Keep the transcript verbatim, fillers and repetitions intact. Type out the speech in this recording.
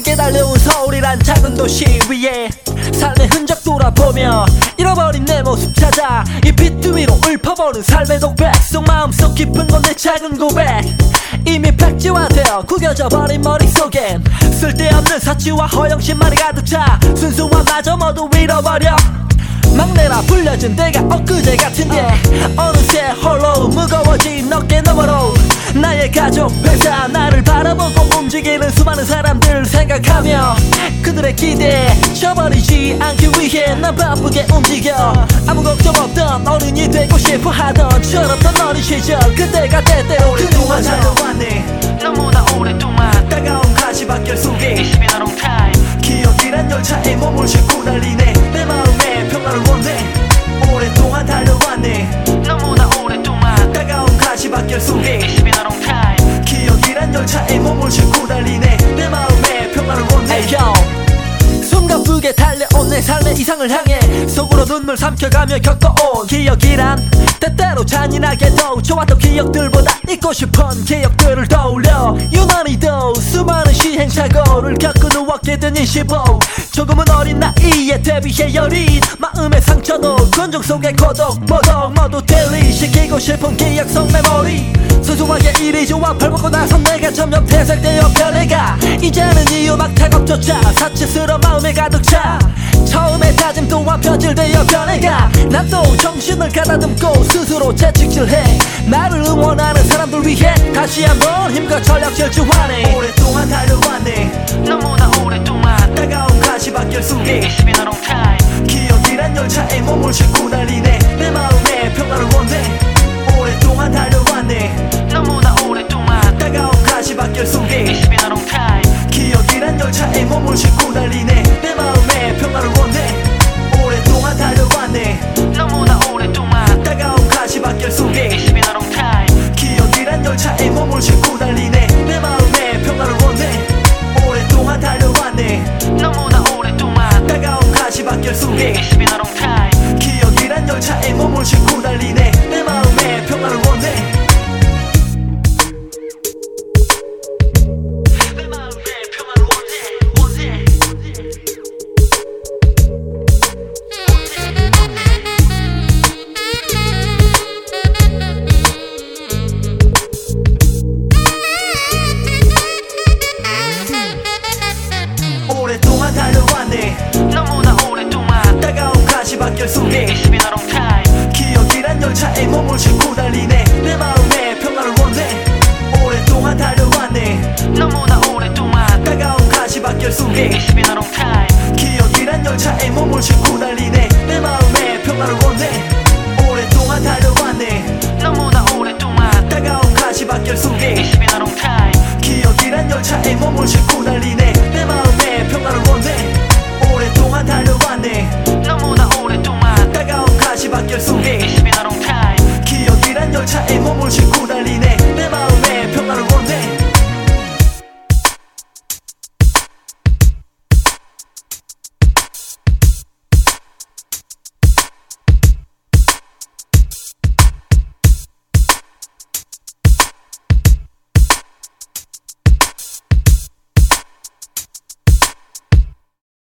바쁘게 달려온 서울이란 작은 도시 위에 삶의 흔적 돌아보며 잃어버린 내 모습 찾아 이 빗두위로 읊어보는 삶의 독백 속 마음속 깊은 건 내 작은 고백. 이미 백지화되어 구겨져 버린 머릿속엔 쓸데없는 사치와 허영심만이 가득 차 순수한 마저 모두 잃어버려. 막내라 불려준 내가 엊그제 같은데 어느새 홀로 무거워진 어깨 너머로 나의 가족 회사 나를 바라보고 움직이는 수많은 사람들 생각하며 그들의 기대에 져버리지 않기 위해 난 바쁘게 움직여. 아무 걱정 없던 어른이 되고 싶어 하던 철없던 어린 시절 그때가 때때로 오랫동안 달려왔네 너무나 오랫동안 따가운 가시밭길 속에 It's been a long time 기억이란 열차에 몸을 싣고 달리네 내 마음에 평화를 원해. 오랫동안 달려왔네 너무나 오랫동안 따가운 가시밭길 속에 It's been a long time 기억이란 열차에 몸을 싣고 달리네 내 마음에 평화를 원해. Hey yo 숨가쁘게 달려온 내 삶의 이상을 향해 속으로 눈물 삼켜가며 겪어온 기억이란 때때로 잔인하게도 좋았던 기억들보다 잊고 싶은 기억들을 떠올려 유난히도 수많은 시행착오를 겪은 후 얻게 된 이십오 조금은 어린 나이에 대비해 여린 마음의 상처도 군중 속의 고독 모독 모두 딜리시키고 싶은 기억 속 메모리 소소하게 이리 좋아 벌먹고 나선 내가 점점 퇴색되어 변해가 이제는 이 음악 태곡조차 사치스러운 마음에 가득 차 처음에 다짐 또한 변질되어 변해가 난 또 정신을 가다듬고 스스로 재직질해 나를 응원하는 사람들 위해 다시 한번 힘과 전력 질주하네. 오랫동안 달려왔네 너무나 오랫동안 따가운 가시밭길 속에 It's been a long time 기억이란 열차에 몸을 싣고 달리네 내 마음에 평화를 원해. 오랫동안 달려왔네 너무나 오랫동안 따가운 가시밭길 속에 It's been a long time 기억이란 열차에 몸을 싣고 달리네 내 마음에 평화를 원해. 오랫동안 달려왔네 너무나 오랫동안 따가운 가시밭길 속에 It's been a long time 기억이란 열차에 몸을 싣고 달리네 내 마음에 평화를 원해. 오랫동안 달려왔네 너무나 오랫동안 따가운 가시밭길 속에 It's been a long time 기억이란 열차에 몸을 싣고 달리네 내 마음에 평화를 원해. 내 마음에 평화를 원해 원해 오랫동안 달려왔네 너무나 오랫동안 따가운 가시밭길 속에 It's been a long time 기억이란 열차에 몸을 싣고 달리네 내 마음에 평화를 원해. 오랫동안 달려왔네 너무나 오랫동안 따가운 가시밭길 속에 It's been a long time 기억이란 열차에 몸을 싣고 달리네 내 마음에 평화를 원해. 오랫동안 달려왔네 너무나 오랫동안 따가운 가시밭길 속에 It's been a long time 기억이란 열차에 몸을 싣고